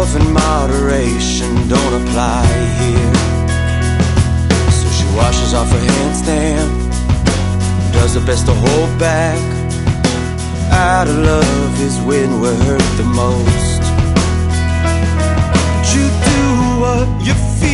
love and moderation don't apply here. So she washes off her handstand, does her best to hold back. Out of love is when we're hurt the most. But you do what you feel